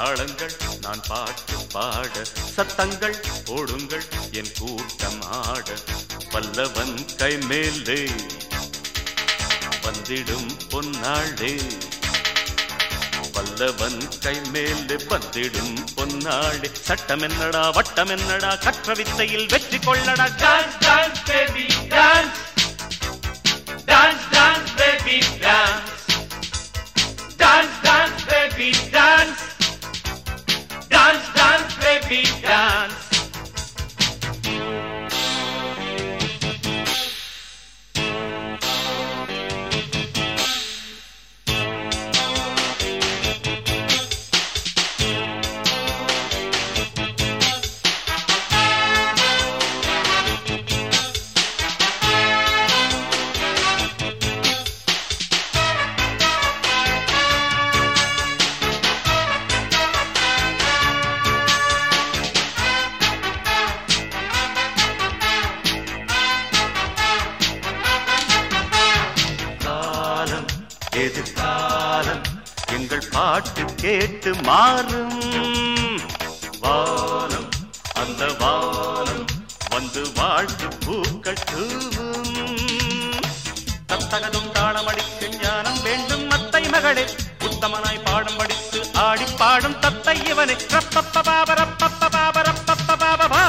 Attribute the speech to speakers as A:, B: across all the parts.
A: தாளங்கள் நான் பாட்டு பாட, சத்தங்கள் போடுங்கள் என் கூட்டம் ஆட. பல்லவன் கை மேலே வந்திடும் பொன்னாளே, பல்லவன் கை மேலே வந்திடும் பொன்னாளே. சட்டம் என்னடா வட்டம் என்னடா, கற்ற வித்தையில் வெற்றி கொள்ளடா. Dance dance baby dance, dance dance baby dance, dance dance baby dance, dance dance baby dance. எதிர்காலம் எங்கள் பாட்டு கேட்டு மாறும். வானம் அந்த வானம் வந்து வாழ்த்து பூக்கள் தூவும். தத்தகதும் தாளம் அடிக்கும் ஞானம் வேண்டும் அத்தை மகளே, உத்தமனாய் பாடம் படித்து ஆடி பாடும் தத்தை இவனை. ரப்பப்பபாபரப்பப்பபாபரப்பப்பபாபா.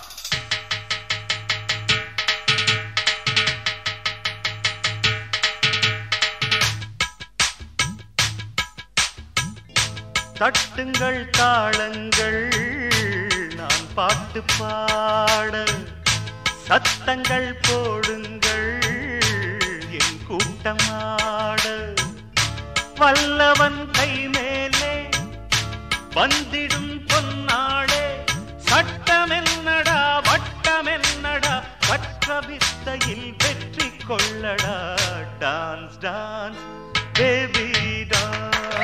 A: தட்டுங்கள் தாளங்கள் நான் பாட்டு பாட, சத்தங்கள் போடுங்கள் என் கூட்டமாட. வல்லவன் கை மேலே வந்திடும் பொன்னாளே, சட்டம் என்னடா வட்டம் என்னடா, கற்ற வித்தையில் வெற்றி கொள்ளடா. Dance dance baby dance,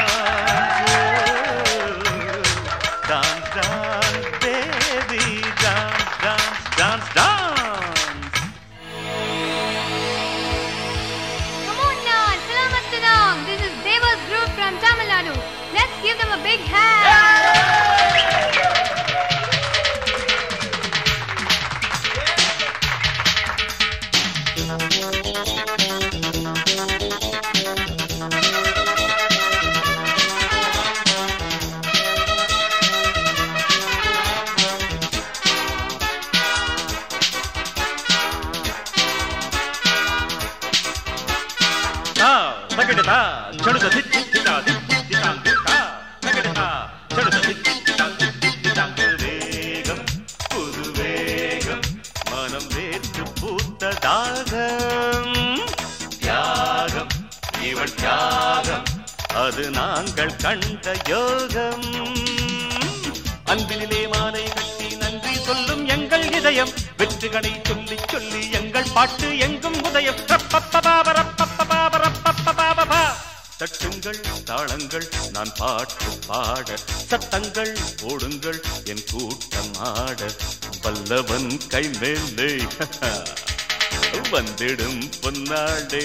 A: dance, dance, baby, dance, dance, dance, dance.
B: Come on now, Salamat Salam. This is Deva's group from Tamil Nadu. Let's give them a big hand.
A: தகடதா சடுத தித்திதா தித்திதா தித்தா, தகடதா சடுத தித்திதா தித்திதா. வேகம் புது வேகம் மனம் வேற்று பூத்த தாகம். தியாகம் இவள் தியாகம் அது நாங்கள் கண்ட யோகம். அன்பினிலே மாலை கட்டி நன்றி சொல்லும் எங்கள் இதயம், வெற்றிகளை சொல்லி சொல்லி எங்கள் பாட்டு எங்கும் உதயம். தட்டுங்கள் தாளங்கள் நான் பாட்டு பாட, சத்தங்கள் போடுங்கள் என் கூட்டம் ஆட. பல்லவன் கை மேலே வந்திடும் பொன்னாடே,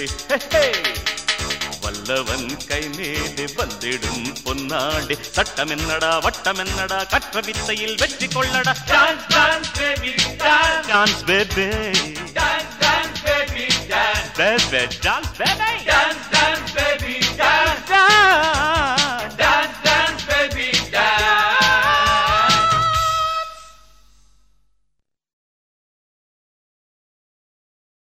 A: வல்லவன் கை மேலே வந்திடும் பொன்னாடே. சட்டம் என்னடா வட்டம் என்னடா, கற்ற வித்தையில் வெற்றி கொள்ளடா. Dance dance baby dance, dance baby dance, dance baby dance, baby dance, baby dance.